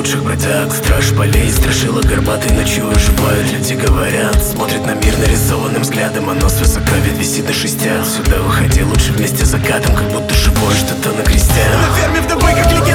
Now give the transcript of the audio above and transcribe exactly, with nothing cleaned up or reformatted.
лучших бродяг. Страж полей, страшила горбатый, ночью оживают. Люди говорят, смотрят на мир нарисованным взглядом. Оно свысока ведь висит на шестях. Сюда уходи лучше вместе с закатом, как будто живое что-то на крестях. На ферме вдовы, как